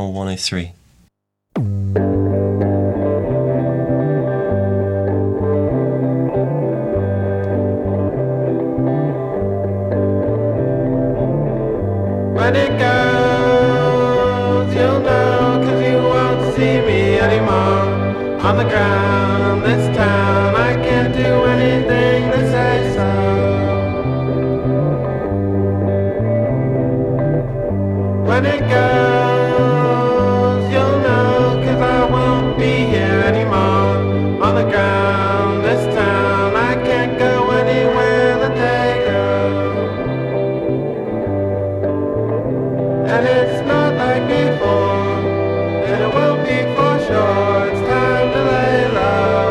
Channel 103. When it goes, you'll know, 'cause you won't see me anymore. On the ground, this town, I can't do anything to say so. When it goes, you'll know, 'cause I won't be here anymore. On the ground, this town, I can't go anywhere that they go. And it's not like before, and it won't be for sure. It's time to lay low.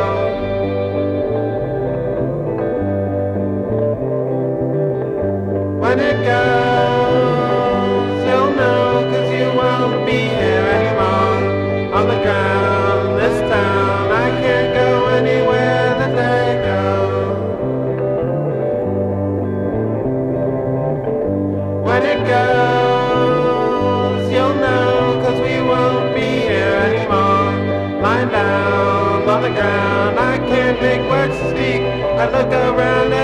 When it goes, you'll know, 'cause you won't be here anymore. On the ground, this town, I can't go anywhere that they go. When it goes, you'll know, 'cause we won't be here anymore. Lying down on the ground, I can't make words to speak. I look around